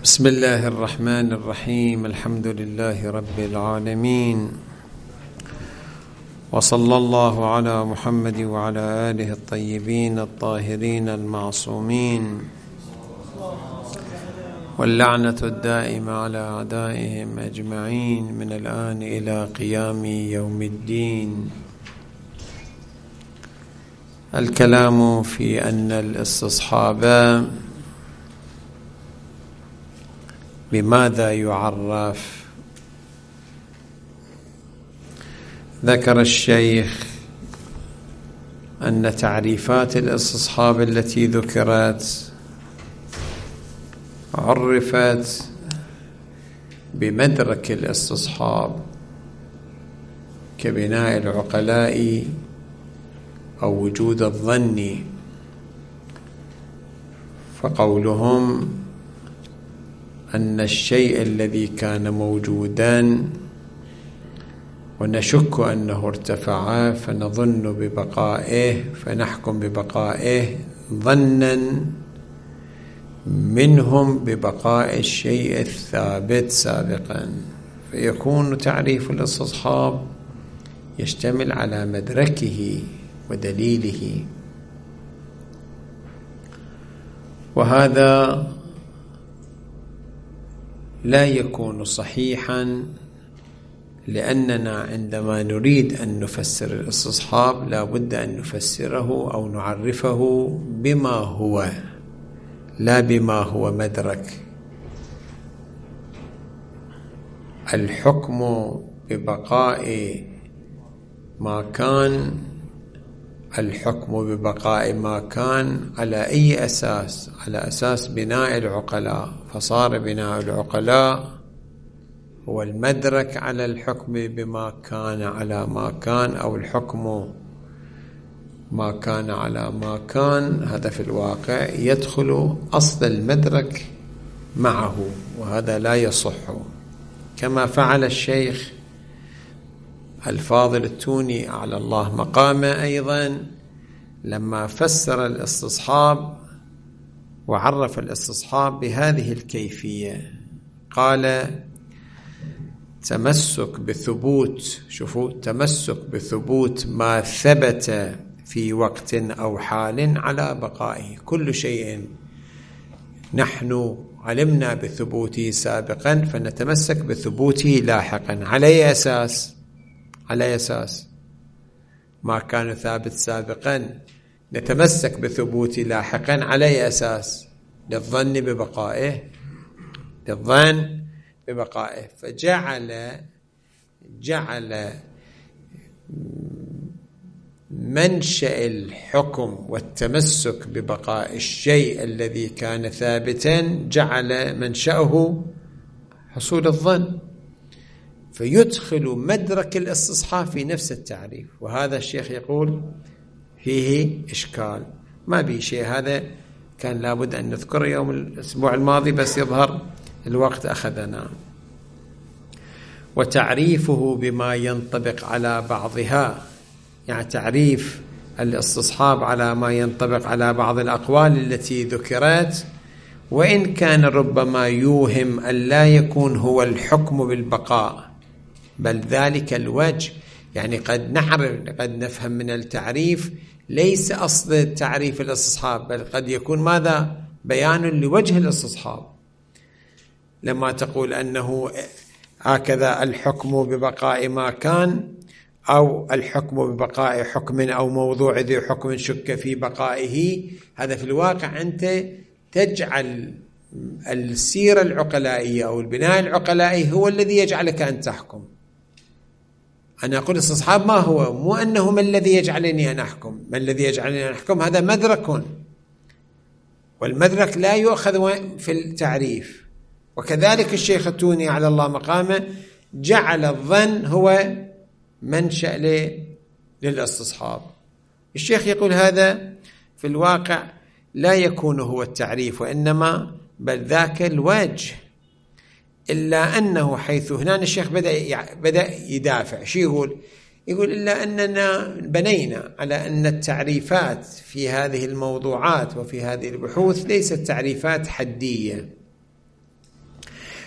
بسم الله الرحمن الرحيم. الحمد لله رب العالمين، وصلى الله على محمد وعلى آله الطيبين الطاهرين المعصومين، واللعنة الدائمة على أعدائهم أجمعين من الآن إلى قيام يوم الدين. الكلام في أن الاستصحاب بماذا يعرف؟ ذكر الشيخ أن تعريفات الاستصحاب التي ذكرت عرفت بمدرك الاستصحاب كبناء العقلاء أو وجود الظن، فقولهم أن الشيء الذي كان موجودا ونشك أنه ارتفع فنظن ببقائه فنحكم ببقائه ظنا منهم ببقاء الشيء الثابت سابقا، فيكون تعريف الاستصحاب يشتمل على مدركه ودليله، وهذا لا يكون صحيحا، لأننا عندما نريد أن نفسر الاستصحاب لا بد أن نفسره أو نعرفه بما هو، لا بما هو مدرك. الحكم ببقاء ما كان، الحكم ببقاء ما كان على أي أساس؟ على أساس بناء العقلاء، فصار بناء العقلاء هو المدرك على الحكم بما كان على ما كان، أو الحكم ما كان على ما كان. هذا في الواقع يدخل أصل المدرك معه، وهذا لا يصح، كما فعل الشيخ الفاضل التوني على الله مقامه أيضا لما فسر الاستصحاب وعرف الاستصحاب بهذه الكيفية. قال تمسك بثبوت، شوفوا، تمسك بثبوت ما ثبت في وقت أو حال على بقائه. كل شيء نحن علمنا بثبوته سابقا فنتمسك بثبوته لاحقا. على أي أساس؟ على أساس ما كان ثابت سابقا نتمسك بثبوته لاحقا. على أي أساس؟ للظن ببقائه، للظن ببقائه. فجعل منشأ الحكم والتمسك ببقاء الشيء الذي كان ثابتا، جعل منشأه حصول الظن، فيدخل مدرك الاستصحاب في نفس التعريف. وهذا الشيخ يقول فيه إشكال، ما به شيء. هذا كان لابد أن نذكره يوم الأسبوع الماضي، بس يظهر الوقت أخذنا. وتعريفه بما ينطبق على بعضها، يعني تعريف الاستصحاب على ما ينطبق على بعض الأقوال التي ذكرت، وإن كان ربما يوهم أن لا يكون هو الحكم بالبقاء بل ذلك الوجه. يعني قد نفهم من التعريف ليس أصل تعريف الاستصحاب، بل قد يكون ماذا؟ بيان لوجه الاستصحاب. لما تقول أنه هكذا الحكم ببقاء ما كان، أو الحكم ببقاء حكم أو موضوع ذي حكم شك في بقائه، هذا في الواقع أنت تجعل السيرة العقلائية أو البناء العقلائي هو الذي يجعلك أن تحكم. أنا أقول استصحاب ما هو، مو أنه ما الذي يجعلني أن أحكم. ما الذي يجعلني أن أحكم هذا مدرك، والمدرك لا يؤخذ في التعريف. وكذلك الشيخ التوني على الله مقامه جعل الظن هو منشأ للاستصحاب. الشيخ يقول هذا في الواقع لا يكون هو التعريف، وإنما بل ذاك الوجه. إلا أنه حيث هنا الشيخ بدأ يدافع. شو يقول؟ يقول إلا أننا بنينا على أن التعريفات في هذه الموضوعات وفي هذه البحوث ليست تعريفات حدية،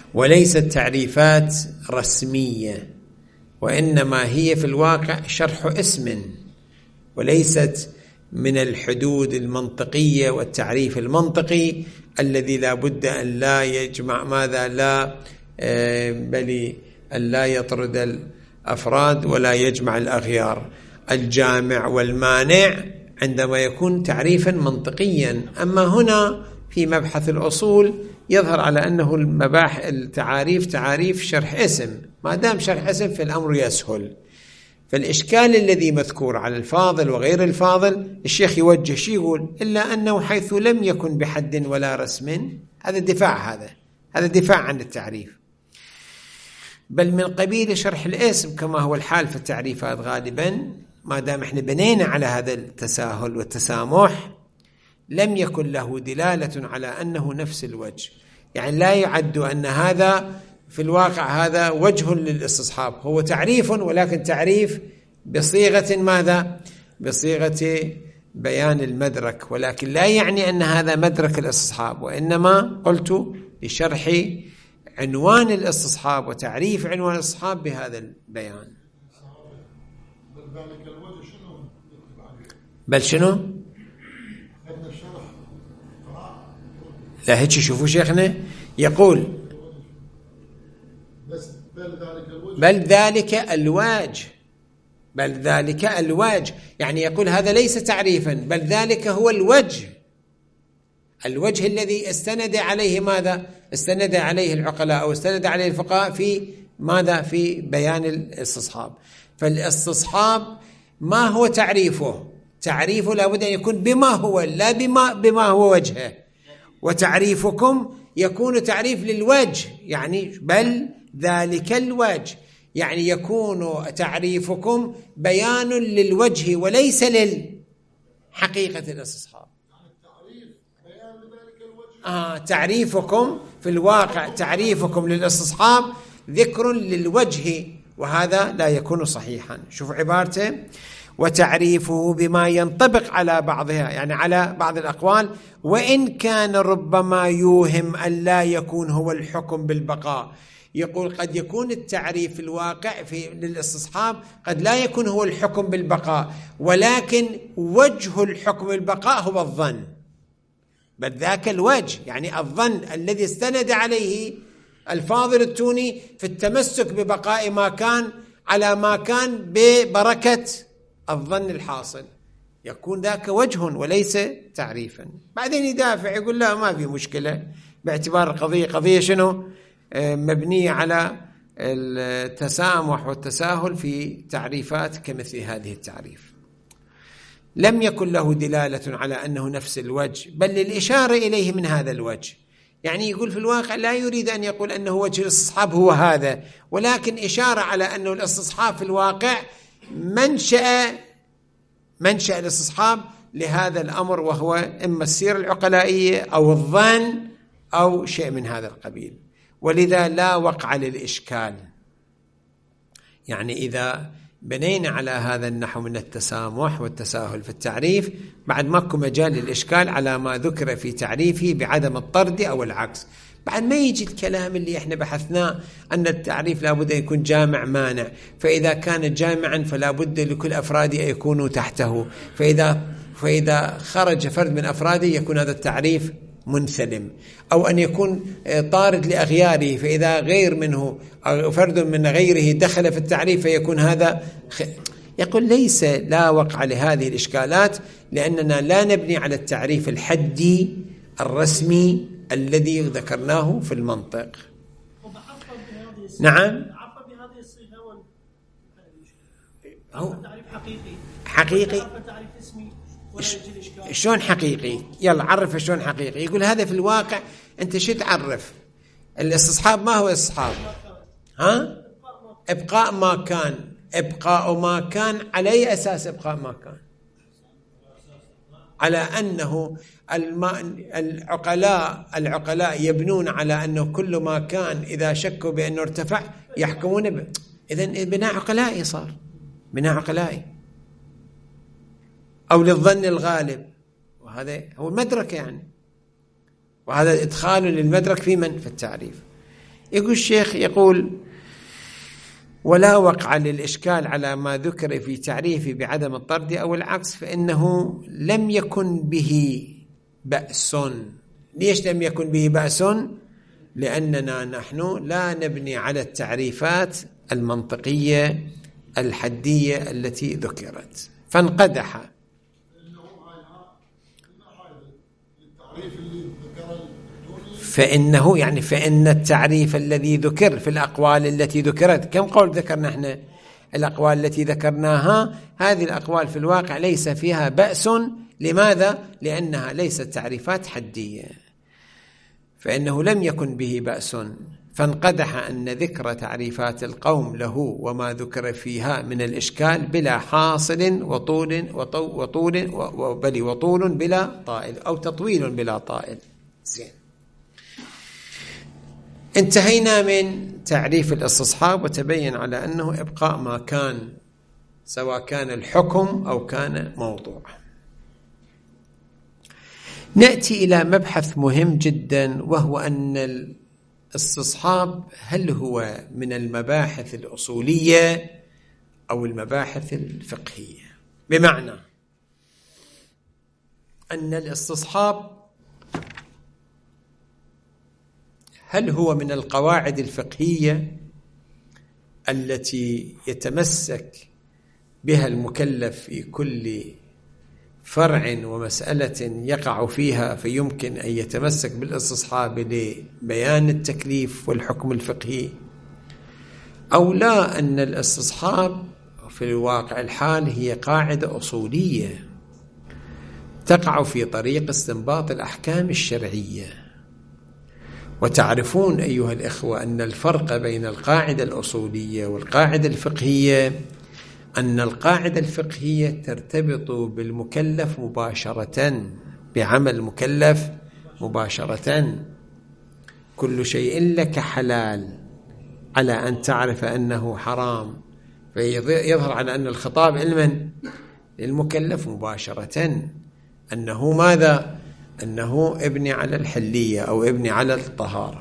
وليست تعريفات رسمية، وإنما هي في الواقع شرح اسم، وليست من الحدود المنطقية والتعريف المنطقي الذي لا بد أن لا يجمع ماذا لا بل أن لا يطرد الأفراد ولا يجمع الأغيار. الجامع والمانع عندما يكون تعريفا منطقيا، أما هنا في مبحث الأصول يظهر على أنه التعاريف تعاريف شرح اسم، ما دام شرح اسم فالأمر يسهل. فالإشكال الذي مذكور على الفاضل وغير الفاضل الشيخ يوجه شيء يقول إلا أنه حيث لم يكن بحد ولا رسم، هذا الدفاع، هذا دفاع عن التعريف، بل من قبيل شرح الاسم كما هو الحال في التعريفات غالبا. ما دام احنا بنينا على هذا التساهل والتسامح لم يكن له دلالة على أنه نفس الوجه، يعني لا يعد أن هذا في الواقع هذا وجه للاستصحاب، هو تعريف ولكن تعريف بصيغة ماذا؟ بصيغة بيان المدرك، ولكن لا يعني أن هذا مدرك الاستصحاب، وإنما قلت لشرح عنوان الاستصحاب وتعريف عنوان الاستصحاب بهذا البيان. بل شنو؟ لا هيك شوفوا شيخنا يقول بل ذلك الواج، يعني يقول هذا ليس تعريفا بل ذلك هو الوجه الذي استند عليه ماذا؟ استند عليه العقلاء أو استند عليه الفقهاء في ماذا؟ في بيان الاستصحاب. فالاستصحاب ما هو تعريفه لابد أن يكون بما هو، لا بما هو وجهه. وتعريفكم يكون تعريف للوجه، يعني بل ذلك الوجه، يعني يكون تعريفكم بيان للوجه وليس للحقيقة الاستصحاب. تعريفكم في الواقع تعريفكم للاستصحاب ذكر للوجه، وهذا لا يكون صحيحا. شوف عبارته: وتعريفه بما ينطبق على بعضها، يعني على بعض الأقوال، وإن كان ربما يوهم أن لا يكون هو الحكم بالبقاء. يقول قد يكون التعريف الواقع للاستصحاب قد لا يكون هو الحكم بالبقاء، ولكن وجه الحكم بالبقاء هو الظن، بل ذاك الوجه يعني الظن الذي استند عليه الفاضل التوني في التمسك ببقاء ما كان على ما كان ببركة الظن الحاصل، يكون ذاك وجه وليس تعريفا. بعدين يدافع يقول لا ما في مشكلة، باعتبار قضية شنو؟ مبنية على التسامح والتساهل في تعريفات كمثل هذه التعريف. لم يكن له دلالة على أنه نفس الوجه، بل للإشارة إليه من هذا الوجه. يعني يقول في الواقع لا يريد أن يقول أنه وجه الاستصحاب هو هذا، ولكن إشارة على أنه الاستصحاب في الواقع منشأ الاستصحاب لهذا الأمر، وهو إما السيرة العقلائية أو الظن أو شيء من هذا القبيل. ولذا لا وقع للإشكال. يعني إذا بنينا على هذا النحو من التسامح والتساهل في التعريف بعد ماكو مجال للإشكال على ما ذكر في تعريفه بعدم الطرد أو العكس. بعد ما يجي الكلام اللي احنا بحثناه أن التعريف لابد أن يكون جامع مانع، فإذا كان جامعا فلا بد لكل أفراده أن يكونوا تحته، فإذا خرج فرد من أفراده يكون هذا التعريف منثلم، أو أن يكون طارد لأغياره، فإذا غير منه أو فرد من غيره دخل في التعريف فيكون هذا يقول ليس لا وقع لهذه الإشكالات، لأننا لا نبني على التعريف الحدي الرسمي الذي ذكرناه في المنطق. نعم بهذه الصيغة هو تعريف حقيقي. تعريف اسمي شلون حقيقي؟ يلا عرف شلون حقيقي. يقول هذا في الواقع أنت شو تعرف؟ الاستصحاب ما هو استصحاب؟ إبقاء ما كان. إبقاء ما كان على أي أساس إبقاء ما كان؟ على أنه العقلاء يبنون على أنه كل ما كان إذا شكوا بأنه ارتفع يحكمون إذن بناء عقلائي صار بناء عقلائي أو للظن الغالب، وهذا هو المدرك يعني، وهذا إدخال للمدرك في من؟ في التعريف. يقول الشيخ يقول: ولا وقع للإشكال على ما ذكر في تعريفه بعدم الطرد أو العكس، فإنه لم يكن به بأس. ليش لم يكن به بأس؟ لأننا نحن لا نبني على التعريفات المنطقية الحدية التي ذكرت، فانقدح. فإن التعريف الذي ذكر في الأقوال التي ذكرت، كم قول ذكرنا احنا؟ الأقوال التي ذكرناها، هذه الأقوال في الواقع ليس فيها بأس. لماذا؟ لأنها ليست تعريفات حدية، فإنه لم يكن به بأس، فانقدح أن ذكر تعريفات القوم له وما ذكر فيها من الإشكال بلا حاصل وطول بلا طائل، أو تطويل بلا طائل. زين، انتهينا من تعريف الاستصحاب، وتبين على أنه إبقاء ما كان، سواء كان الحكم أو كان موضوع. نأتي إلى مبحث مهم جدا، وهو أن الاستصحاب هل هو من المباحث الأصولية أو المباحث الفقهية؟ بمعنى أن الاستصحاب هل هو من القواعد الفقهية التي يتمسك بها المكلف في كل فرع ومسألة يقع فيها، فيمكن أن يتمسك بالاستصحاب لبيان التكليف والحكم الفقهي، أو لا، أن الاستصحاب في الواقع الحال هي قاعدة أصولية تقع في طريق استنباط الأحكام الشرعية؟ وتعرفون أيها الإخوة أن الفرق بين القاعدة الأصولية والقاعدة الفقهية أن القاعدة الفقهية ترتبط بالمكلف مباشرة، بعمل المكلف مباشرة. كل شيء لك حلال على أن تعرف أنه حرام، فيظهر على أن الخطاب لمن؟ للمكلف مباشرة، أنه ماذا؟ أنه ابني على الحلية أو ابني على الطهارة.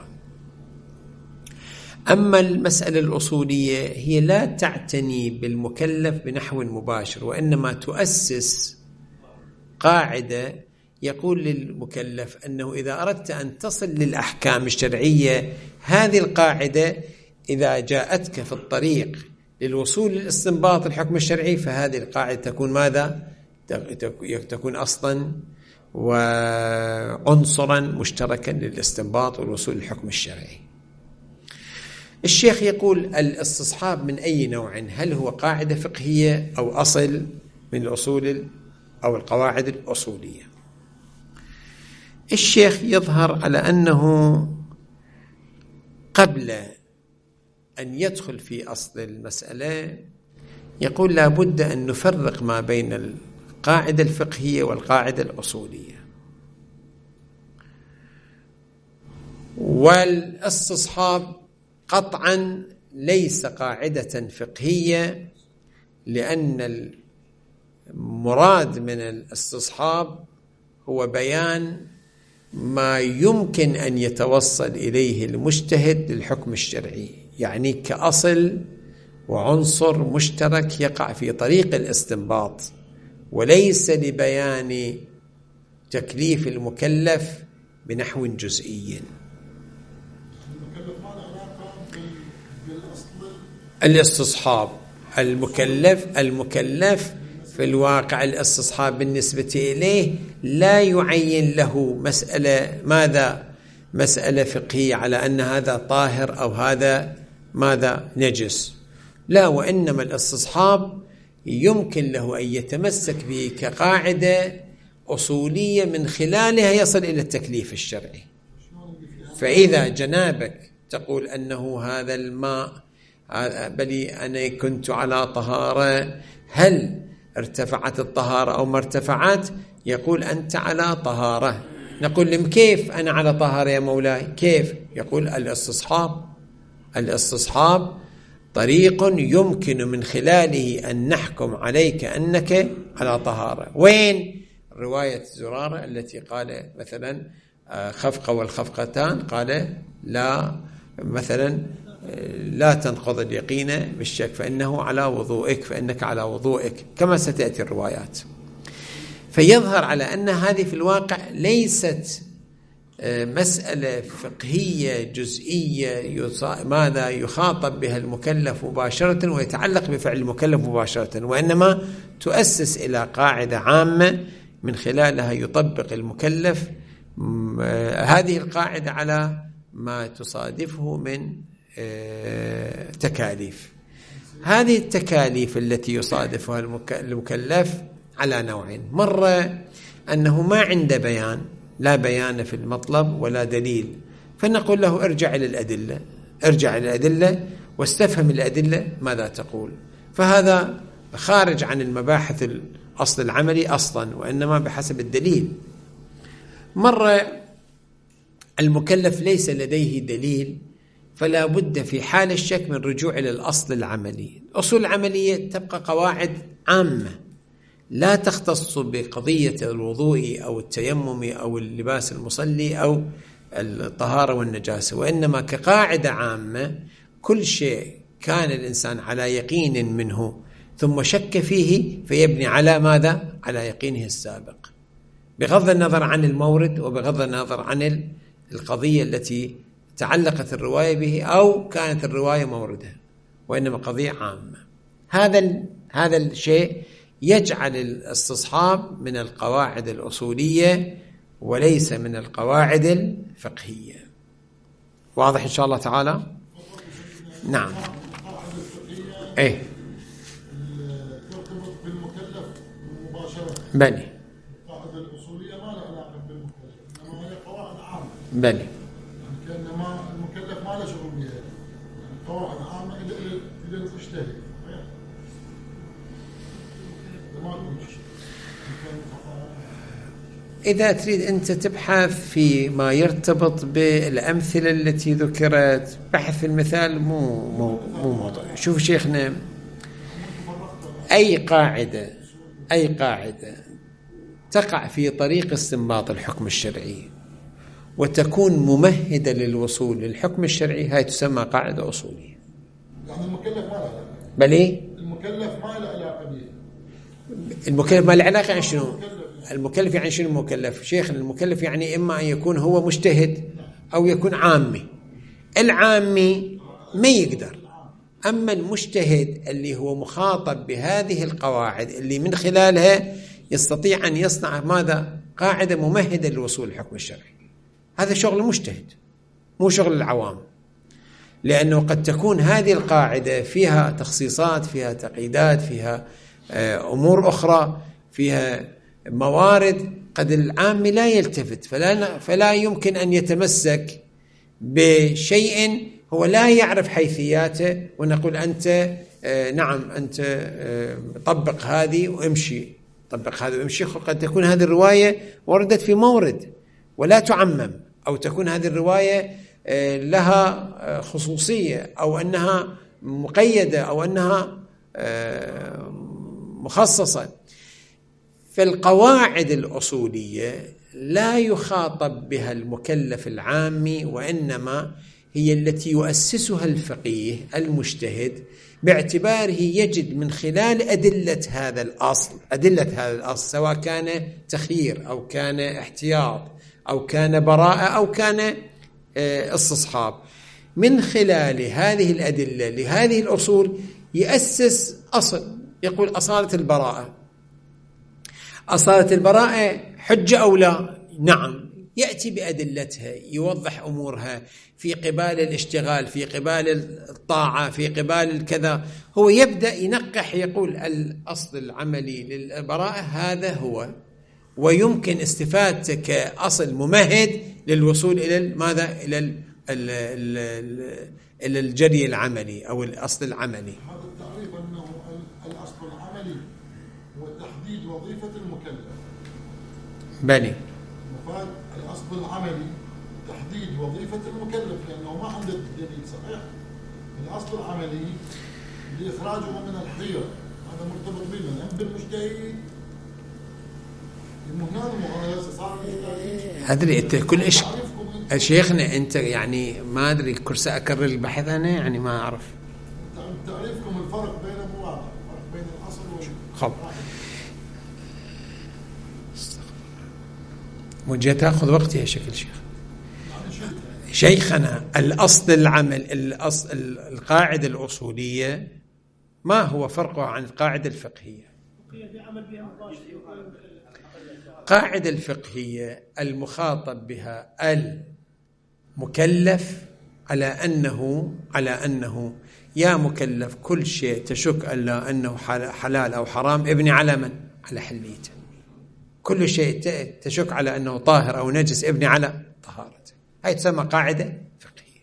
أما المسألة الأصولية هي لا تعتني بالمكلف بنحو مباشر، وإنما تؤسس قاعدة يقول للمكلف أنه إذا أردت أن تصل للأحكام الشرعية، هذه القاعدة إذا جاءتك في الطريق للوصول للاستنباط الحكم الشرعي، فهذه القاعدة تكون ماذا؟ تكون أصلا وعنصرا مشتركا للاستنباط والوصول للحكم الشرعي. الشيخ يقول: الاستصحاب من أي نوع؟ هل هو قاعدة فقهية أو أصل من الأصول أو القواعد الأصولية؟ الشيخ يظهر على أنه قبل أن يدخل في أصل المسألة يقول لا بد أن نفرق ما بين القاعدة الفقهية والقاعدة الأصولية. والاستصحاب قطعا ليس قاعدة فقهية، لأن المراد من الاستصحاب هو بيان ما يمكن أن يتوصل إليه المجتهد للحكم الشرعي، يعني كأصل وعنصر مشترك يقع في طريق الاستنباط، وليس لبيان تكليف المكلف بنحو جزئي. الاستصحاب المكلف في الواقع الاستصحاب بالنسبة إليه لا يعين له مسألة ماذا؟ مسألة فقهية على أن هذا طاهر أو هذا ماذا؟ نجس، لا، وإنما الاستصحاب يمكن له أن يتمسك به كقاعدة أصولية من خلالها يصل إلى التكليف الشرعي. فإذا جنابك تقول أنه هذا الماء بلي أنا كنت على طهارة، هل ارتفعت الطهارة أو ما ارتفعت؟ يقول أنت على طهارة. نقول لهم كيف أنا على طهارة يا مولاي؟ كيف؟ يقول الاستصحاب طريق يمكن من خلاله أن نحكم عليك أنك على طهارة. وين رواية زرارة التي قال مثلا خفقة والخفقتان، قال لا مثلا لا تنقض اليقين بالشك فإنه على وضوئك، فإنك على وضوئك، كما ستأتي الروايات. فيظهر على أن هذه في الواقع ليست مسألة فقهية جزئية ماذا يخاطب بها المكلف مباشرة ويتعلق بفعل المكلف مباشرة، وإنما تؤسس إلى قاعدة عامة من خلالها يطبق المكلف هذه القاعدة على ما تصادفه من تكاليف. هذه التكاليف التي يصادفها المكلف على نوعين: مرة أنه ما عنده بيان، لا بيان في المطلب ولا دليل، فنقول له ارجع إلى الأدلة، ارجع إلى الأدلة واستفهم الأدلة ماذا تقول، فهذا خارج عن المباحث الأصل العملي أصلا، وإنما بحسب الدليل. مرة المكلف ليس لديه دليل، فلا بد في حال الشك من رجوع إلى الأصل العملي. الأصول العملية تبقى قواعد عامة لا تختص بقضية الوضوء أو التيمم أو اللباس المصلي أو الطهارة والنجاسة، وإنما كقاعدة عامة كل شيء كان الإنسان على يقين منه ثم شك فيه فيبني على ماذا؟ على يقينه السابق، بغض النظر عن المورد وبغض النظر عن القضية التي تعلقت الرواية به أو كانت الرواية موردها، وإنما قضية عامة. هذا الشيء يجعل الاستصحاب من القواعد الأصولية وليس من القواعد الفقهية. واضح إن شاء الله تعالى؟ نعم. إيه ترتبط بالمكلف مباشرة. بلي. القاعدة الأصولية ما لها علاقة بالمكلف، إنما هي قواعد عامة. بلي. يعني كأنما المكلف ما له شغل بها، يعني قواعد عامة إلى المجتهد. إذا تريد أنت تبحث في ما يرتبط بالأمثلة التي ذكرت، بحث في المثال مو موضوع. شوف شيخنا، أي قاعدة تقع في طريق استنباط الحكم الشرعي وتكون ممهدة للوصول للحكم الشرعي، هاي تسمى قاعدة أصولية. يعني المكلف ما له علاقة. بلي؟ المكلف ما له علاقة به. المكلف ما له علاقة يعني شنو؟ المكلف يعني شنو المكلف؟ شيخنا المكلف يعني إما أن يكون هو مجتهد أو يكون عامي. العامي ما يقدر، أما المجتهد اللي هو مخاطب بهذه القواعد اللي من خلالها يستطيع أن يصنع ماذا؟ قاعدة ممهدة للوصول للحكم الشرعي. هذا شغل المجتهد مو شغل العوام، لأنه قد تكون هذه القاعدة فيها تخصيصات، فيها تقييدات، فيها أمور أخرى، فيها موارد قد العام لا يلتفت، فلا يمكن أن يتمسك بشيء هو لا يعرف حيثياته ونقول أنت نعم أنت طبق هذه وامشي، طبق هذه وامشي. قد تكون هذه الرواية وردت في مورد ولا تعمم، أو تكون هذه الرواية لها خصوصية أو أنها مقيدة أو أنها مخصصة. فالقواعد الأصولية لا يخاطب بها المكلف العامي، وإنما هي التي يؤسسها الفقيه المجتهد باعتباره يجد من خلال أدلة هذا الأصل سواء كان تخيير أو كان احتياط أو كان براءة أو كان استصحاب، من خلال هذه الأدلة لهذه الأصول يأسس أصل. يقول أصالة البراءة حجة أو لا؟ نعم، يأتي بأدلتها، يوضح أمورها في قبال الاشتغال، في قبال الطاعة، في قبال الكذا. هو يبدأ ينقح، يقول الأصل العملي للبراءة هذا هو، ويمكن استفادته كأصل ممهد للوصول إلى ماذا؟ إلى الجري العملي أو الأصل العملي. هذا التعريف أنه الأصل العملي هو تحديد وظيفة المكلف. بني مفاد الأصل العملي تحديد وظيفة المكلف، لأنه ما عنده دليل صحيح. الأصل العملي لإخراجه من الحيرة، هذا مرتبط بنا بالمجتهد. المهنان المغايسة صار هذا كل إيش شيخنا أنت يعني ما أدري كرسي أكرر البحث أنا يعني ما أعرف. تعريفكم الفرق بينهم واضح، الفرق بين الأصل خب وجه تأخذ وقتي يا شكل شيخ. شيخنا الأصل العمل، القاعدة الأصولية ما هو فرقها عن القاعدة الفقهية؟ القاعدة الفقهية المخاطب بها المكلف على أنه يا مكلف كل شيء تشك ألا أنه حلال أو حرام ابني على من؟ على حليته. كل شيء تشك على أنه طاهر أو نجس ابني على طهارته. هاي تسمى قاعدة فقهية.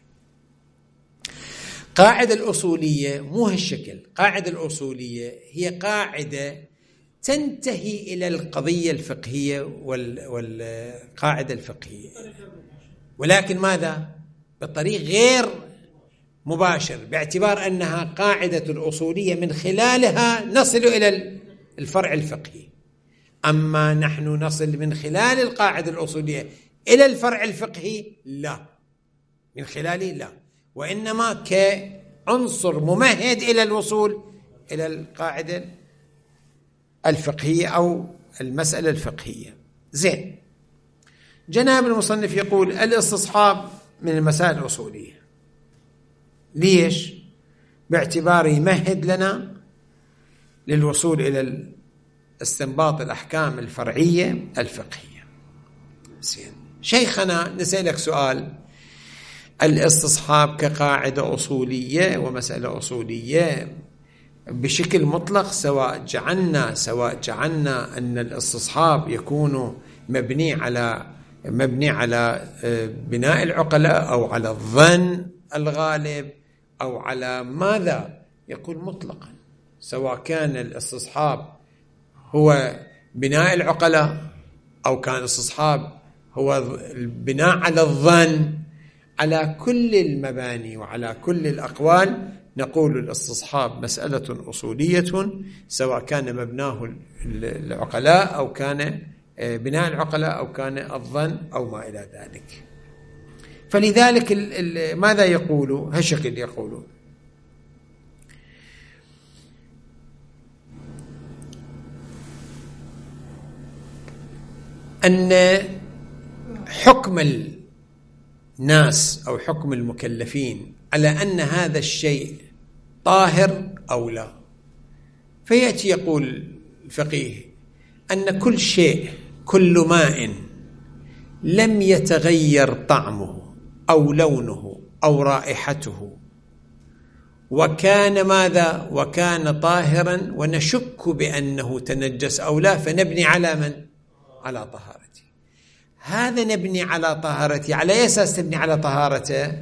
قاعدة الأصولية مو هالشكل. قاعدة الأصولية هي قاعدة تنتهي إلى القضية الفقهية والقاعدة الفقهية، ولكن ماذا؟ بطريق غير مباشر، باعتبار أنها قاعدة الأصولية من خلالها نصل إلى الفرع الفقهي. أما نحن نصل من خلال القاعدة الأصولية إلى الفرع الفقهي لا، من خلاله لا، وإنما كعنصر ممهد إلى الوصول إلى القاعدة الفقهية أو المسألة الفقهية. زين، جناب المصنف يقول الاستصحاب من المسائل الأصولية. ليش؟ باعتباره يمهد لنا للوصول إلى استنباط الأحكام الفرعية الفقهية. زين شيخنا، نسألك سؤال. الاستصحاب كقاعدة أصولية ومسألة أصولية بشكل مطلق، سواء جعلنا أن الاستصحاب يكون مبني على بناء العقلاء أو على الظن الغالب أو على ماذا، يكون مطلقا، سواء كان الاستصحاب هو بناء العقلاء أو كان الاستصحاب هو البناء على الظن. على كل المباني وعلى كل الأقوال نقول الاستصحاب مسألة أصولية، سواء كان مبناه العقلاء أو كان بناء العقلاء أو كان الظن أو ما إلى ذلك. فلذلك ماذا يقولوا؟ هالشكل يقولون أن حكم الناس أو حكم المكلفين على أن هذا الشيء طاهر أو لا، فيأتي يقول الفقيه أن كل شيء، كل ماء لم يتغير طعمه أو لونه أو رائحته وكان ماذا؟ وكان طاهرا ونشك بأنه تنجس أو لا، فنبني على من؟ على طهارته. هذا نبني على طهارته. على أي أساس تبني على طهارته؟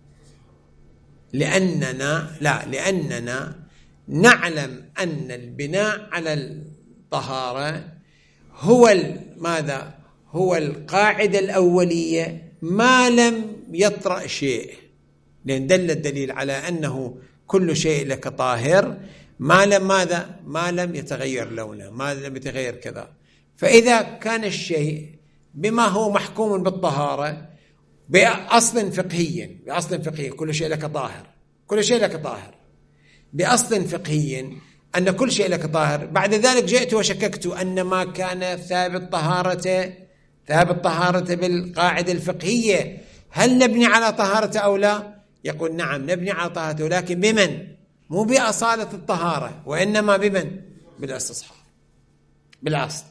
لأننا نعلم أن البناء على الطهارة هو ماذا؟ هو القاعدة الأولية ما لم يطرأ شيء، لأن دل الدليل على أنه كل شيء لك طاهر ما لم ماذا؟ ما لم يتغير لونه، ما لم يتغير كذا. فإذا كان الشيء بما هو محكوم بالطهارة بأصل فقهي كل شيء لك طاهر، كل شيء لك طاهر بأصل فقهي أن كل شيء لك طاهر، بعد ذلك جئت وشككت أن ما كان ثابت طهارته بالقاعدة الفقهية، هل نبني على طهارته أو لا؟ يقول نعم نبني على طهارته، لكن بمن؟ مو بأصالة الطهارة، وإنما بمن؟ بالاستصحاب، بالأصل.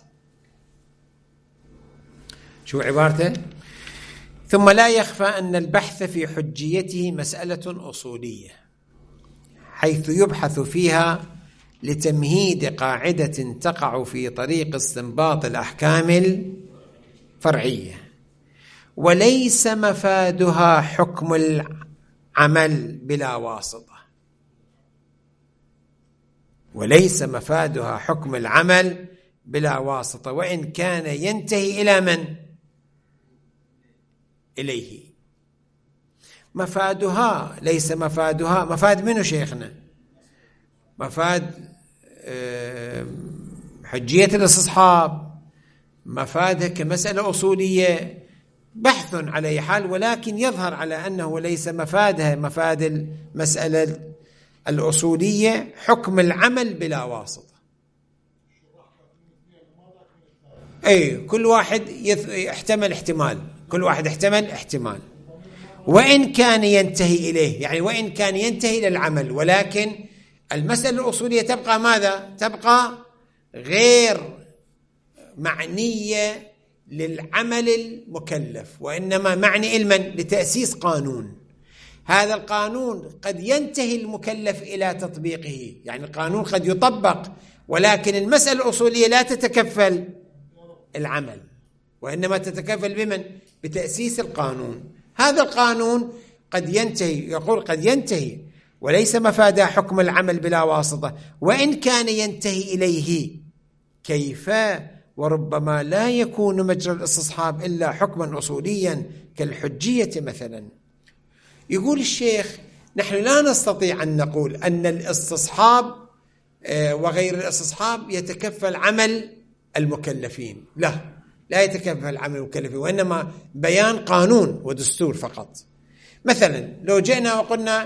شو عبارته؟ ثم لا يخفى أن البحث في حجيته مسألة أصولية، حيث يبحث فيها لتمهيد قاعدة تقع في طريق استنباط الأحكام الفرعية، وليس مفادها حكم العمل بلا واسطة. وليس مفادها حكم العمل بلا واسطة، وإن كان ينتهي إلى من؟ إليه. مفادها ليس مفادها، مفاد منه شيخنا؟ مفاد حجية الاستصحاب، مفادها كمسألة أصولية، بحث بحث على أي حال، ولكن يظهر على أنه ليس مفادها مفاد المسألة الأصولية حكم العمل بلا واسطة. أي كل واحد يحتمل احتمال، كل واحد احتمل احتمال، وإن كان ينتهي إليه، يعني وإن كان ينتهي إلى العمل، ولكن المسألة الأصولية تبقى ماذا؟ تبقى غير معنية للعمل المكلف، وإنما معني علما لتأسيس قانون. هذا القانون قد ينتهي المكلف إلى تطبيقه، يعني القانون قد يطبق، ولكن المسألة الأصولية لا تتكفل العمل، وإنما تتكفل بمن؟ بتأسيس القانون. هذا القانون قد ينتهي، يقول قد ينتهي، وليس مفادا حكم العمل بلا واسطة، وإن كان ينتهي إليه كيف؟ وربما لا يكون مجرى الاستصحاب إلا حكما أصوليا كالحجية مثلا. يقول الشيخ نحن لا نستطيع أن نقول أن الاستصحاب وغير الاستصحاب يتكفل عمل المكلفين، لا يتكفل عمل المكلفين، وإنما بيان قانون ودستور فقط. مثلا لو جئنا وقلنا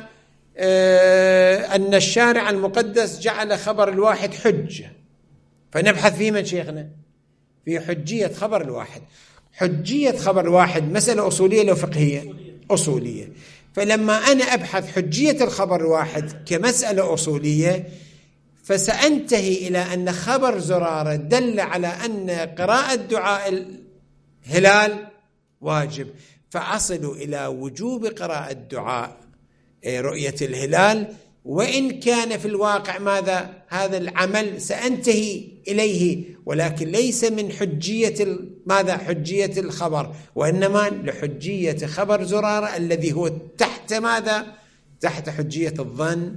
أن الشارع المقدس جعل خبر الواحد حجة، فنبحث في من شيخنا؟ في حجية خبر الواحد. حجية خبر الواحد مسألة أصولية لو فقهية؟ أصولية. فلما أنا أبحث حجية الخبر الواحد كمسألة أصولية، فسأنتهي إلى أن خبر زرارة دل على أن قراءة دعاء الهلال واجب، فأصل إلى وجوب قراءة دعاء رؤية الهلال، وإن كان في الواقع ماذا؟ هذا العمل سأنتهي إليه، ولكن ليس من حجية ماذا؟ حجية الخبر، وإنما لحجية خبر زرارة الذي هو تحت ماذا؟ تحت حجية الظن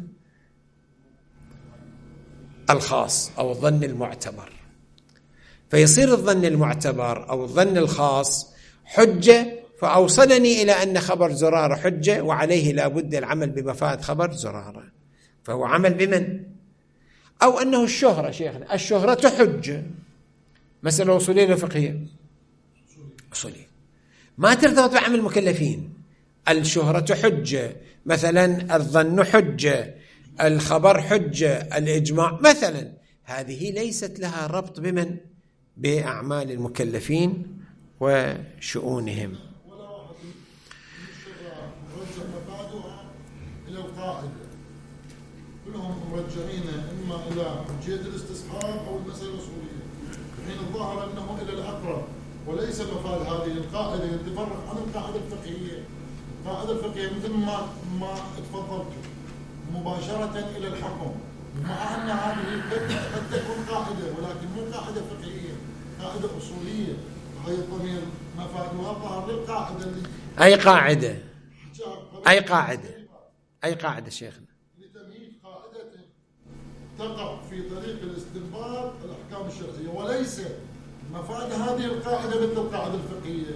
الخاص أو الظن المعتبر. فيصير الظن المعتبر أو الظن الخاص حجة، فأوصلني إلى أن خبر زرارة حجة، وعليه لابد العمل بمفاد خبر زرارة، فهو عمل بمن؟ أو أنه الشهرة شيخنا، الشهرة حجة، مسألة أصولية ولا فقهية؟ أصولية، ما ترتبط بعمل المكلفين. الشهرة حجة مثلا، الظن حجة، الخبر حجة، الإجماع مثلا، هذه ليست لها ربط بمن؟ بأعمال المكلفين وشؤونهم. ولا واحد من الشرع مرجع مفادها إلى القاعدة، كلهم مرجعين إما إلى حجية الاستصحاب أو المسألة الأصولية، حين الظاهر أنه إلى الأقرب، وليس مفاد هذه القاعدة يتفرق عن القاعدة الفقهية. القاعدة الفقهية مثل ما تفضلت مباشرة إلى الحكم، مع أن هذه قد تكون قاعدة ولكن مو قاعدة فقهية، قاعدة أصولية. هاي الضمير مفادها ظهر للقاعدة اللي أي قاعدة؟ أي قاعدة؟ أي قاعدة شيخنا؟ لتمهيد قاعدة تقع في طريق الاستنباط الأحكام الشرعية، وليس مفاد هذه القاعدة مثل القاعدة الفقهية.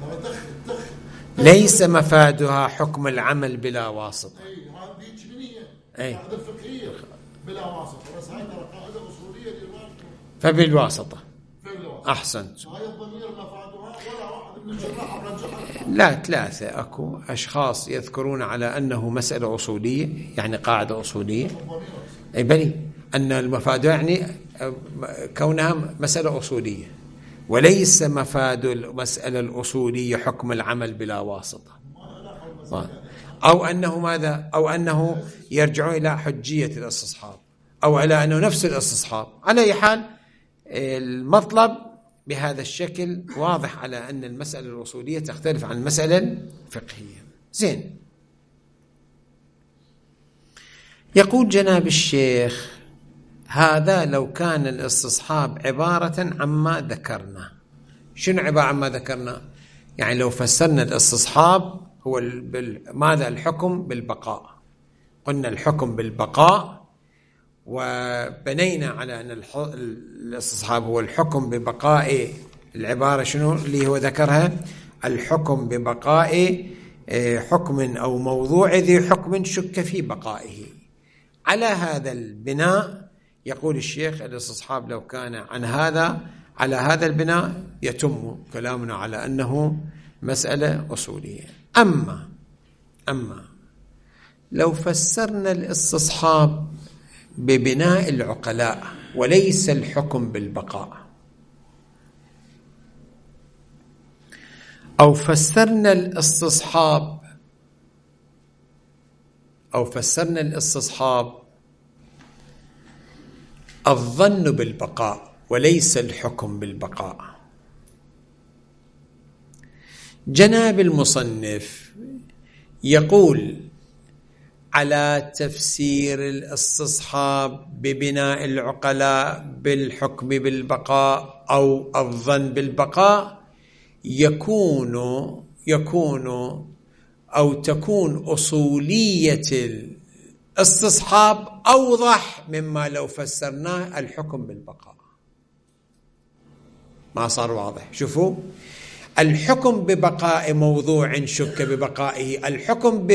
ليس مفادها حكم العمل بلا واسطة. أي هذه جنية القاعدة الفقهية بلا واسطة، بس هاي ترى قاعدة أصولية للواجب فبالواسطة. أحسنت. هاي الضمير مفادها ولا واحد من الشرع رجحها. لا، ثلاثة أكو أشخاص يذكرون على أنه مسألة أصولية، يعني قاعدة أصولية. أي بلي أن المفاد يعني كونها مسألة أصولية، وليس مفاد المسألة الأصولية حكم العمل بلا واسطة، أو أنه ماذا؟ أو أنه يرجع إلى حجية الاستصحاب، أو على أنه نفس الاستصحاب. على أي حال المطلب بهذا الشكل واضح على أن المسألة الأصولية تختلف عن المسألة الفقهية. زين، يقول جناب الشيخ هذا لو كان الاستصحاب عبارة عما ذكرنا. شنو عبارة عما ذكرنا؟ يعني لو فسرنا الاستصحاب هو ماذا؟ الحكم بالبقاء. قلنا الحكم بالبقاء، وبنينا على أن الاستصحاب هو الحكم ببقاء العبارة شنو اللي هو ذكرها؟ الحكم ببقاء حكم أو موضوع ذي حكم شك في بقائه. على هذا البناء يقول الشيخ الاستصحاب لو كان عن هذا، على هذا البناء يتم كلامنا على أنه مسألة أصولية. أما لو فسرنا الاستصحاب ببناء العقلاء وليس الحكم بالبقاء، أو فسرنا الاستصحاب الظن بالبقاء وليس الحكم بالبقاء، جناب المصنف يقول على تفسير الاستصحاب ببناء العقلاء بالحكم بالبقاء أو الظن بالبقاء تكون أصولية الاستصحاب أوضح مما لو فسرناه الحكم بالبقاء. ما صار واضح؟ شوفوا، الحكم ببقاء موضوع شك ببقائه، الحكم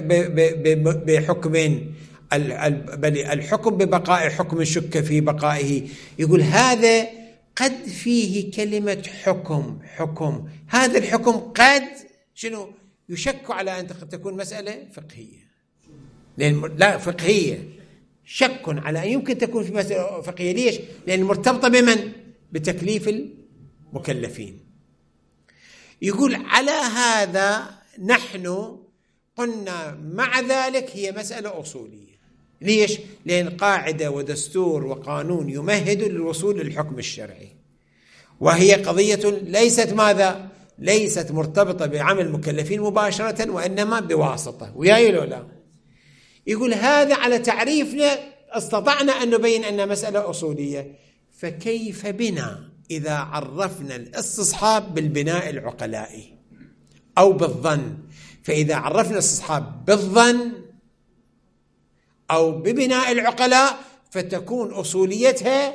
الحكم ببقاء حكم شك في بقائه، يقول هذا قد فيه كلمة حكم، هذا الحكم قد يشك على أن تكون مسألة فقهية، لا فقهية، شك على أن يمكن تكون في مسألة فقهية. ليش؟ لأن مرتبطة بمن؟ بتكليف المكلفين. يقول على هذا نحن قلنا مع ذلك هي مسألة أصولية. ليش؟ لأن قاعدة ودستور وقانون يمهد للوصول للحكم الشرعي، وهي قضية ليست ماذا؟ ليست مرتبطة بعمل المكلفين مباشرة، وإنما بواسطة. وياي لو لا؟ يقول هذا على تعريفنا استطعنا أن نبين أن مسألة أصولية، فكيف بنا إذا عرفنا الاستصحاب بالبناء العقلائي أو بالظن؟ فإذا عرفنا الاستصحاب بالظن أو ببناء العقلاء فتكون أصوليتها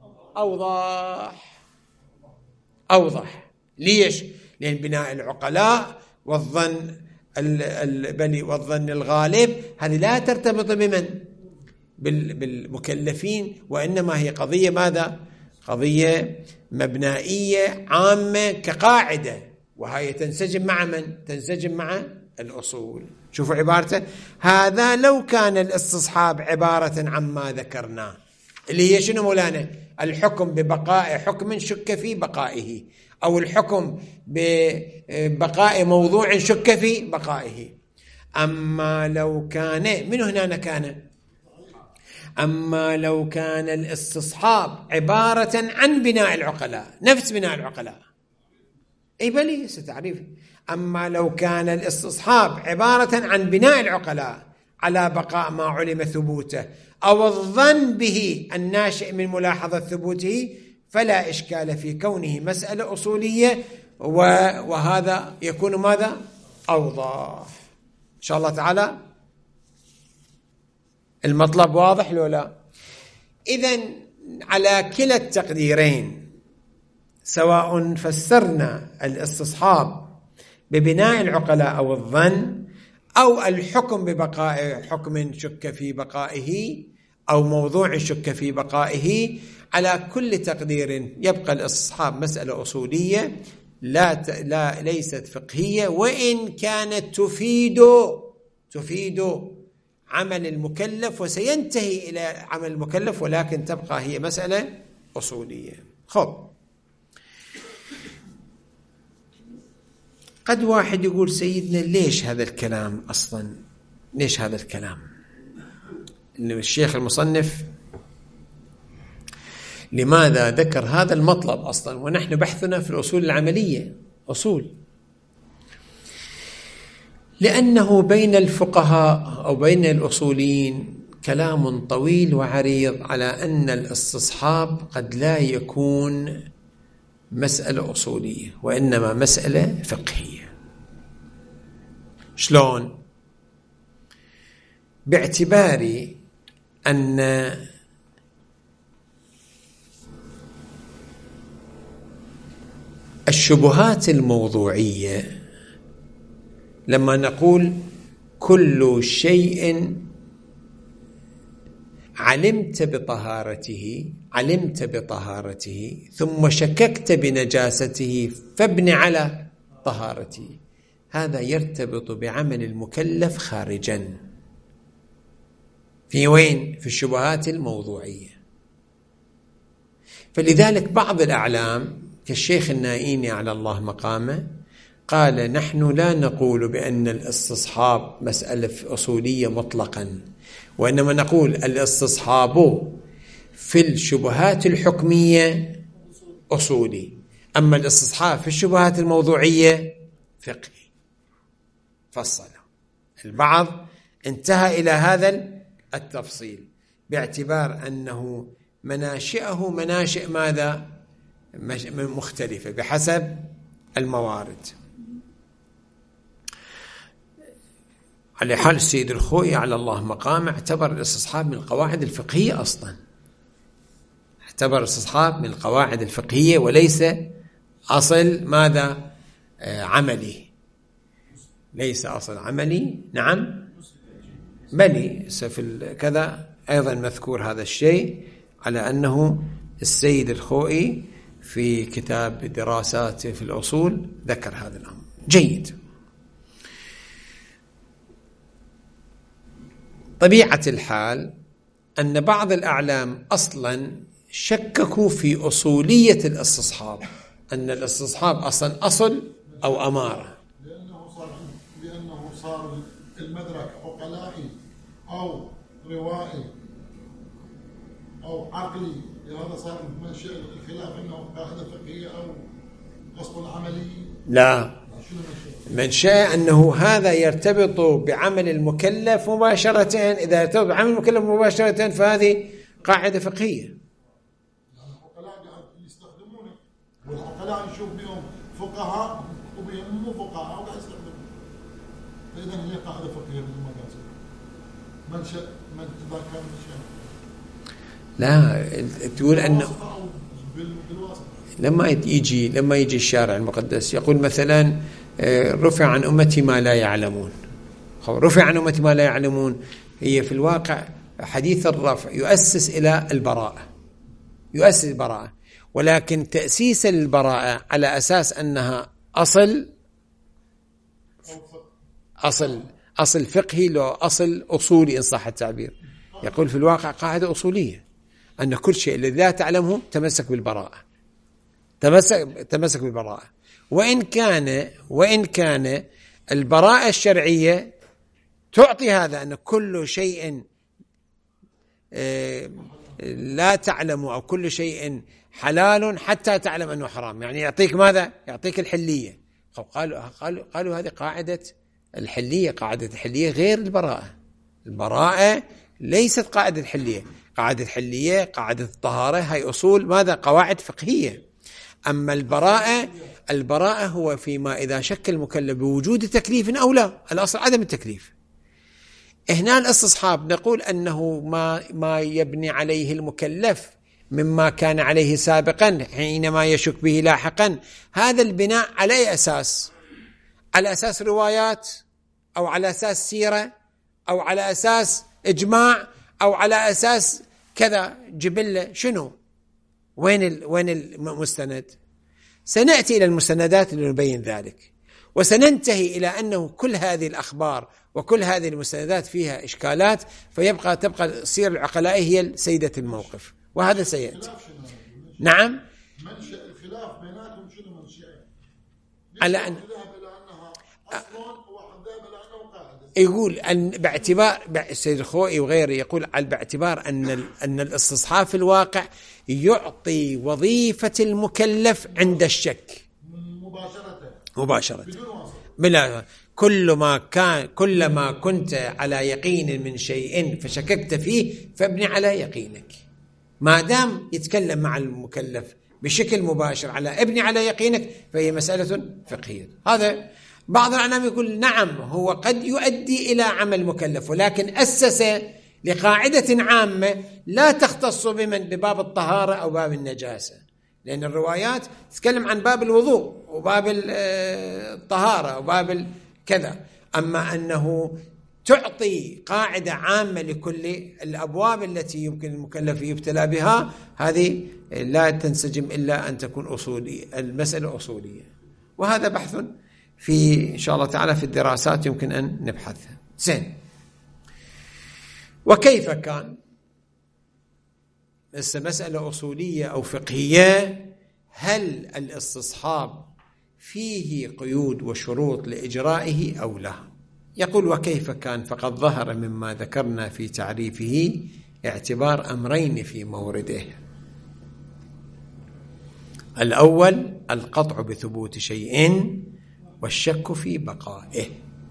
أوضح. ليش؟ لأن بناء العقلاء والظن والظن الغالب هذه لا ترتبط بمن؟ بالمكلفين، وإنما هي قضية ماذا؟ قضية مبنائية عامة كقاعدة، وهي تنسجم مع من؟ تنسجم مع الأصول. شوفوا عبارته، هذا لو كان الاستصحاب عبارة عما ذكرناه، اللي هي شنو مولانا؟ الحكم ببقاء حكم شك في بقائه، أو الحكم ببقاء موضوع شك في بقائه. أما لو كان من هنا كان أما لو كان الاستصحاب عبارة عن بناء العقلاء، نفس بناء العقلاء، أي بلي ستعرف. أما لو كان الاستصحاب عبارة عن بناء العقلاء على بقاء ما علم ثبوته أو الظن به الناشئ من ملاحظة ثبوته، فلا إشكال في كونه مسألة أصولية، وهذا يكون ماذا؟ أوضح إن شاء الله تعالى. المطلب واضح لو لا؟ إذن على كلا التقديرين، سواء فسرنا الاستصحاب ببناء العقلاء أو الظن، أو الحكم ببقاء حكم شك في بقائه أو موضوع شك في بقائه، على كل تقدير يبقى الاستصحاب مسألة أصولية ليست فقهية، وإن كانت تفيد عمل المكلف وسينتهي إلى عمل المكلف، ولكن تبقى هي مسألة أصولية. خب، قد واحد يقول سيدنا ليش هذا الكلام أصلا؟ ليش هذا الكلام؟ إن الشيخ المصنف لماذا ذكر هذا المطلب أصلا، ونحن بحثنا في الأصول العملية أصول؟ لأنه بين الفقهاء أو بين الأصوليين كلام طويل وعريض على أن الاستصحاب قد لا يكون مسألة أصولية، وإنما مسألة فقهية. شلون؟ باعتبار أن الشبهات الموضوعية، لما نقول كل شيء علمت بطهارته ثم شككت بنجاسته فابن على الطهارة، هذا يرتبط بعمل المكلف خارجا. في وين؟ في الشبهات الموضوعية. فلذلك بعض الأعلام كالشيخ النائيني على الله مقامه قال: نحن لا نقول بأن الاستصحاب مسألة أصولية مطلقا، وإنما نقول الاستصحاب في الشبهات الحكمية أصولي، أما الاستصحاب في الشبهات الموضوعية فقهي. فصل البعض انتهى إلى هذا التفصيل باعتبار أنه مناشئه مناشئ ماذا؟ مختلفة بحسب الموارد. على حال السيد الخوئي على الله مقام اعتبر الاستصحاب من القواعد الفقهية أصلا، اعتبر الاستصحاب من القواعد الفقهية وليس أصل ماذا؟ عملي، ليس أصل عملي. نعم بلي في كذا أيضا مذكور هذا الشيء، على أنه السيد الخوئي في كتاب دراساته في الأصول ذكر هذا الأمر. جيد. طبيعة الحال أن بعض الأعلام أصلا شككوا في أصولية الاستصحاب، أن الاستصحاب أصلا أصل أو أمارة، لأنه صار المدرك عقلائي أو روائي أو عقلي، لهذا صار منشأ الخلاف أنه قاعدة فقهية أو أصل عملي. لا، منشأ أنه هذا يرتبط بعمل المكلف مباشرة. إذا يرتبط بعمل المكلف مباشرة فهذه قاعدة فقهية. العقلاء يستخدمونه، والعقلاء نشوف بهم فقهاء وبهم مو فقهاء وقاعد يستخدمون. فإذا هي قاعدة فقهية بالمقاصد. منشأ من إذا كان منشأ. لا، تقول أنه لما يجي الشارع المقدس يقول مثلا رفع عن أمتي ما لا يعلمون. رفع عن أمتي ما لا يعلمون هي في الواقع حديث الرفع يؤسس إلى البراءة، يؤسس البراءة، ولكن تأسيس البراءة على أساس أنها أصل فقهي لو أصل أصولي إن صح التعبير. يقول في الواقع قاعدة أصولية أن كل شيء الذي لا تعلمه تمسك بالبراءة، تمسك بالبراءة، وإن كان البراءة الشرعية تعطي هذا، أن كل شيء لا تعلم أو كل شيء حلال حتى تعلم أنه حرام، يعني يعطيك ماذا؟ يعطيك الحلية. قالوا هذه قاعدة الحلية، قاعدة الحلية غير البراءة. البراءة ليست قاعدة الحلية، قاعدة الحلية قاعدة الطهارة، هي أصول ماذا؟ قواعد فقهية. أما البراءة هو فيما إذا شك المكلف بوجود تكليف أو لا، الأصل عدم التكليف. هنا الاستصحاب نقول أنه ما يبني عليه المكلف مما كان عليه سابقا حينما يشك به لاحقا، هذا البناء على أي أساس؟ على أساس روايات أو على أساس سيرة أو على أساس إجماع أو على أساس كذا جبلة؟ شنو؟ وين المستند؟ سنأتي إلى المستندات لنبين ذلك، وسننتهي إلى أنه كل هذه الأخبار وكل هذه المستندات فيها إشكالات، تبقى السير العقلائي هي سيدة الموقف، وهذا سيأتي. نعم، منشأ الخلاف بيناتهم شنو منشأ؟ على أن يقول أن باعتبار السيد الخوئي وغيره يقول باعتبار أن الاستصحاب في الواقع يعطي وظيفة المكلف عند الشك مباشرة بلا كلما كنت على يقين من شيء فشككت فيه فابني على يقينك، ما دام يتكلم مع المكلف بشكل مباشر على ابني على يقينك فهي مسألة فقهية. هذا بعض العلماء يقول نعم هو قد يؤدي إلى عمل مكلف، ولكن أسس لقاعدة عامة لا تختص بباب الطهارة أو باب النجاسة، لأن الروايات تتكلم عن باب الوضوء وباب الطهارة وباب كذا، أما أنه تعطي قاعدة عامة لكل الأبواب التي يمكن المكلف يبتلى بها، هذه لا تنسجم إلا أن تكون أصولية، المسألة أصولية. وهذا بحث في إن شاء الله تعالى في الدراسات يمكن أن نبحثها. زين، وكيف كان؟ مسألة أصولية أو فقهية. هل الاستصحاب فيه قيود وشروط لإجرائه أو لا؟ يقول وكيف كان، فقد ظهر مما ذكرنا في تعريفه اعتبار أمرين في مورده. الأول القطع بثبوت شيء والشك في بقائه.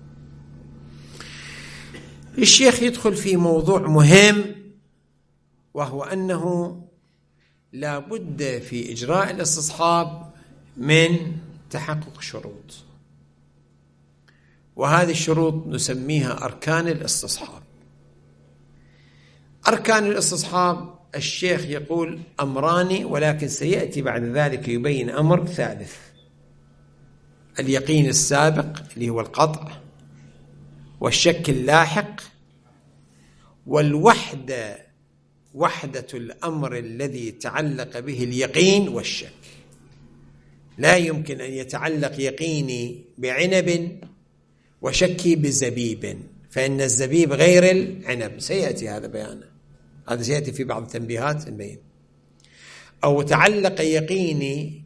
الشيخ يدخل في موضوع مهم، وهو أنه لا بد في إجراء الاستصحاب من تحقق شروط، وهذه الشروط نسميها أركان الاستصحاب. أركان الاستصحاب الشيخ يقول أمران، ولكن سيأتي بعد ذلك يبين أمر ثالث: اليقين السابق اللي هو القطع، والشك اللاحق، والوحدة، وحدة الأمر الذي تعلق به اليقين والشك. لا يمكن أن يتعلق يقيني بعنب وشكي بزبيب، فإن الزبيب غير العنب، سيأتي هذا بيانه، هذا سيأتي في بعض التنبيهات نبين. أو تعلق يقيني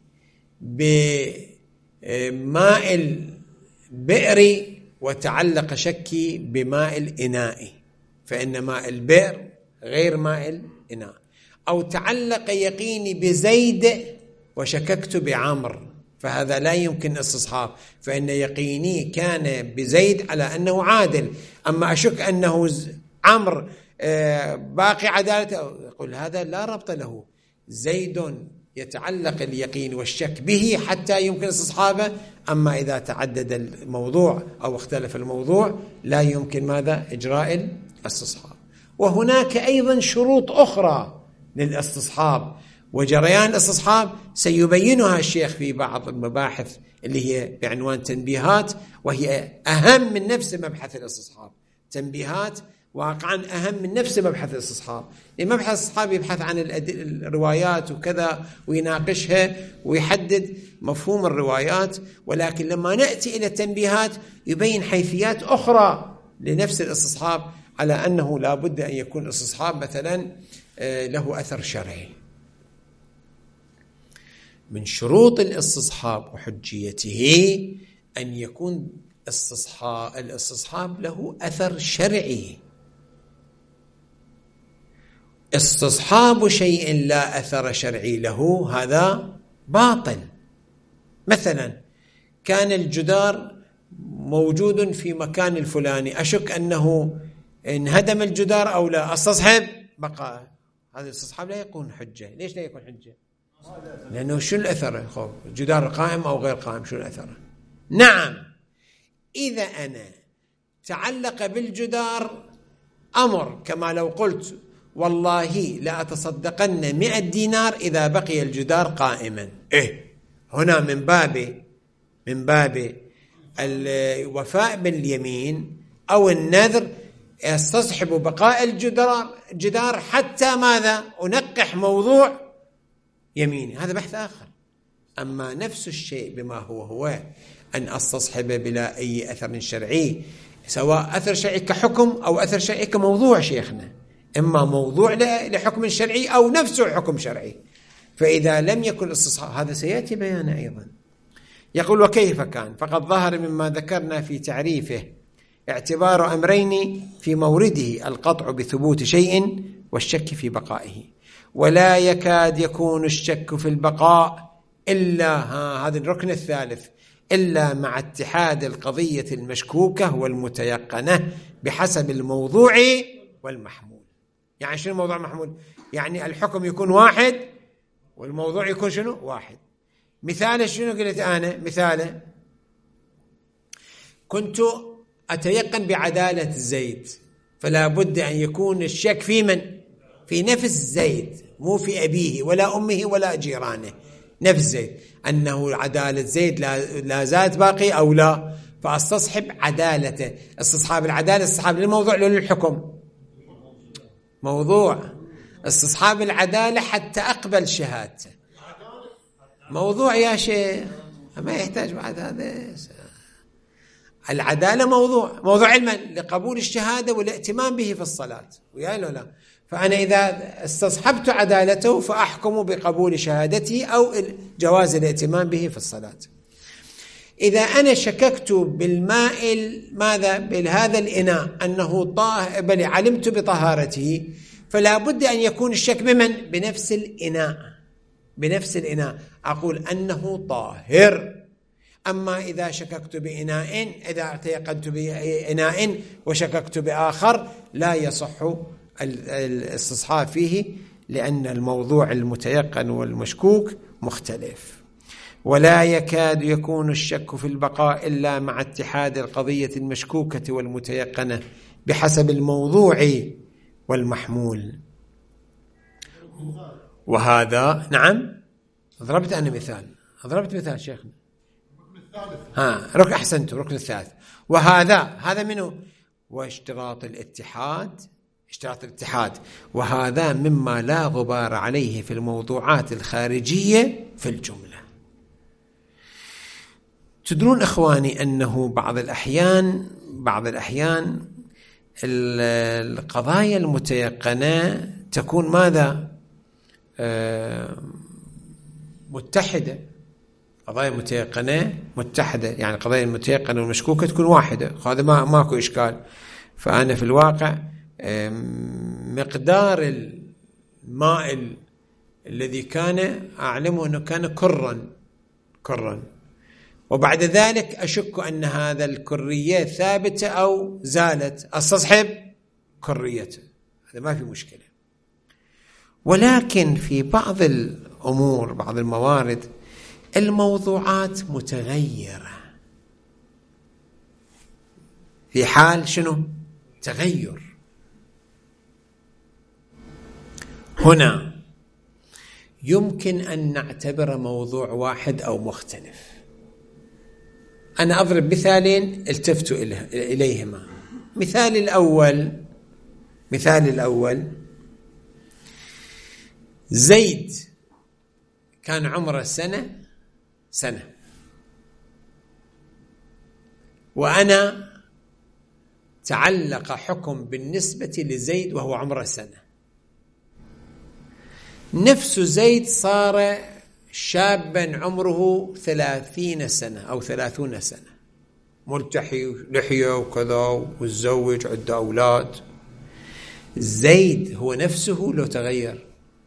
بماء البئر وتعلق شكي بماء الإناء، فإن ماء البئر غير ماء الإناء. أو تعلق يقيني بزيد وشككت بعمر، فهذا لا يمكن استصحاب، فإن يقيني كان بزيد على أنه عادل، أما أشك أنه عمر باقي عدالته، يقول هذا لا ربط له. زيد يتعلق اليقين والشك به حتى يمكن استصحابه، أما إذا تعدد الموضوع أو اختلف الموضوع لا يمكن ماذا؟ إجراء الاستصحاب. وهناك أيضا شروط أخرى للاستصحاب وجريان الاستصحاب سيبينها الشيخ في بعض المباحث اللي هي بعنوان تنبيهات، وهي أهم من نفس مبحث الاستصحاب. تنبيهات واقعا أهم من نفس مبحث الاستصحاب، لأن مبحث الاستصحاب يبحث عن الروايات وكذا ويناقشها ويحدد مفهوم الروايات، ولكن لما نأتي إلى التنبيهات يبين حيثيات أخرى لنفس الاستصحاب، على أنه لا بد أن يكون الاستصحاب مثلا له أثر شرعي. من شروط الاستصحاب وحجيته أن يكون الاستصحاب له أثر شرعي. استصحاب شيء لا أثر شرعي له هذا باطل. مثلا كان الجدار موجود في مكان الفلاني، أشك أنه انهدم الجدار أو لا، استصحب بقى، هذا الاستصحاب لا يكون حجة. ليش لا يكون حجة؟ لأنه شو الأثر؟ الجدار قائم أو غير قائم، شو الأثر؟ نعم، إذا أنا تعلق بالجدار أمر، كما لو قلت والله لا أتصدقن 100 دينار إذا بقي الجدار قائما، هنا من باب الوفاء باليمين أو النذر استصحب بقاء الجدار حتى ماذا؟ أنقح موضوع يميني، هذا بحث آخر. أما نفس الشيء بما هو أن استصحب بلا أي أثر شرعي، سواء أثر شرعي كحكم أو أثر شرعي كموضوع شيخنا، إما موضوع لحكم شرعي أو نفسه حكم شرعي، فإذا لم يكن استصحاب هذا سيأتي بيانه أيضا. يقول وكيف كان، فقد ظهر مما ذكرنا في تعريفه اعتبار أمرين في مورده: القطع بثبوت شيء والشك في بقائه. ولا يكاد يكون الشك في البقاء إلا هذا الركن الثالث إلا مع اتحاد القضية المشكوكة والمتيقنة بحسب الموضوع والمحمول. يعني شنو الموضوع المحمول؟ يعني الحكم يكون واحد والموضوع يكون شنو؟ واحد. مثاله شنو قلت أنا؟ مثاله كنت أتيقن بعدالة زيد، فلا بد أن يكون الشك في من؟ في نفس زيد، مو في أبيه ولا أمه ولا جيرانه، نفس زيد، أنه عدالة زيد لا زالت باقي أو لا، فأستصحب عدالته. استصحاب العدالة استصحاب للموضوع للحكم، موضوع استصحاب العدالة حتى أقبل شهادته، موضوع يا شيخ ما يحتاج بعد هذا. العدالة موضوع علما لقبول الشهادة والائتمام به في الصلاة، ويا لا لا. فأنا إذا استصحبت عدالته فأحكم بقبول شهادته أو جواز الائتمام به في الصلاة. إذا أنا شككت بالماء ماذا بهذا الإناء أنه طاهر، بل علمت بطهارته، فلا بد أن يكون الشك بمن؟ بنفس الإناء أقول أنه طاهر. أما إذا شككت بإناء، إذا تيقنت بإناء وشككت بآخر، لا يصح الاستصحاب فيه، لأن الموضوع المتيقن والمشكوك مختلف. ولا يكاد يكون الشك في البقاء إلا مع اتحاد القضية المشكوكة والمتيقنة بحسب الموضوع والمحمول. وهذا نعم ضربت مثال شيخنا. أحسنت، ركن الثالث. هذا منه واشتراط الاتحاد، وهذا مما لا غبار عليه في الموضوعات الخارجية في الجملة. تدرون إخواني أنه بعض الأحيان القضايا المتيقنة تكون ماذا؟ متحدة. قضايا متيقنة متحدة، يعني القضايا المتيقنة والمشكوكة تكون واحدة، هذا ماكو إشكال. فأنا في الواقع مقدار الماء الذي كان أعلمه أنه كان كرا، وبعد ذلك أشك أن هذا الكرية ثابتة أو زالت، استصحب كريته، هذا ما في مشكلة. ولكن في بعض الأمور، بعض الموارد، الموضوعات متغيرة في حال شنو؟ تغير. هنا يمكن أن نعتبر موضوع واحد أو مختلف. أنا أضرب مثالين التفتوا إليهما. مثال الأول زيد كان عمره سنة، وأنا تعلق حكم بالنسبة لزيد وهو عمره سنة. نفس زيد صار شابا عمره 30 سنة أو 30 سنة، ملتحي لحية وكذا، والزوج عنده أولاد. زيد هو نفسه لو تغير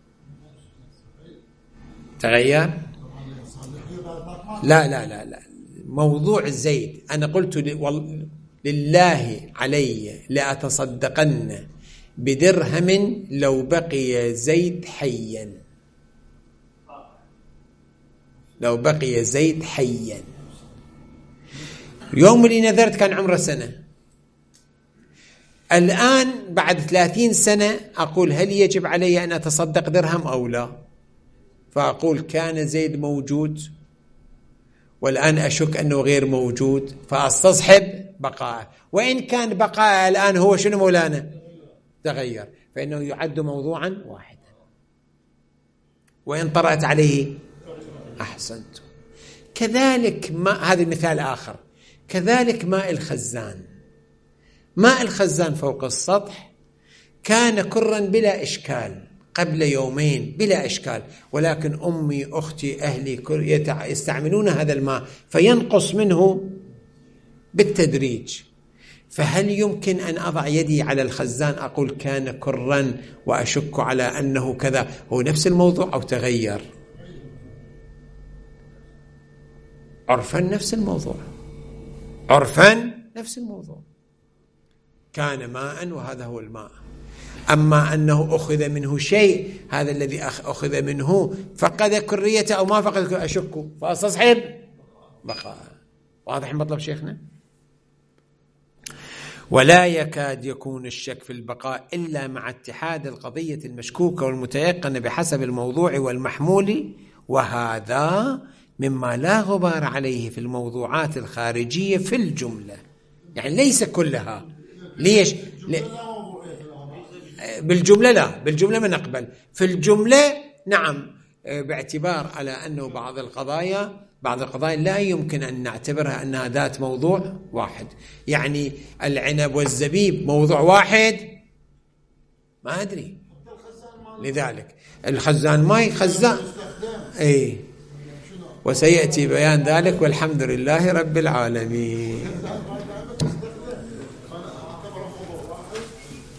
لا موضوع زيد، أنا قلت لله علي لأتصدقن بدرهم لو بقي زيد حيا، يوم اللي نذرت كان عمره سنة. الآن بعد 30 سنة أقول هل يجب علي أن أتصدق درهم أو لا؟ فأقول كان زيد موجود والآن أشك أنه غير موجود، فأستصحب بقاءه. وإن كان بقاءه الآن هو شنو مولانا؟ تغير، فإنه يعد موضوعا واحدا. وإن طرأت عليه أحسنت. كذلك هذا المثال آخر. كذلك ماء الخزان فوق السطح كان كرا بلا إشكال قبل يومين بلا إشكال، ولكن أمي أختي أهلي يستعملون هذا الماء فينقص منه بالتدريج. فهل يمكن أن أضع يدي على الخزان أقول كان كرا وأشك على أنه كذا؟ هو نفس الموضوع أو تغير؟ عرفا نفس الموضوع، كان ماء وهذا هو الماء. أما أنه أخذ منه شيء، هذا الذي أخذ منه فقد كريته أو ما فقد كريته، أشك فأستصحب بقاء. واضح المطلب شيخنا؟ ولا يكاد يكون الشك في البقاء إلا مع اتحاد القضية المشكوكة والمتيقنة بحسب الموضوع والمحمول، وهذا مما لا غبار عليه في الموضوعات الخارجية في الجملة، يعني ليس كلها. ليش؟ بالجملة لا، بالجملة ما نقبل. في الجملة نعم، باعتبار على أنه بعض القضايا بعض القضايا لا يمكن أن نعتبرها أنها ذات موضوع واحد. يعني العنب والزبيب موضوع واحد، ما أدري. لذلك الخزان ماي خزان، أي، وسيأتي بيان ذلك، والحمد لله رب العالمين.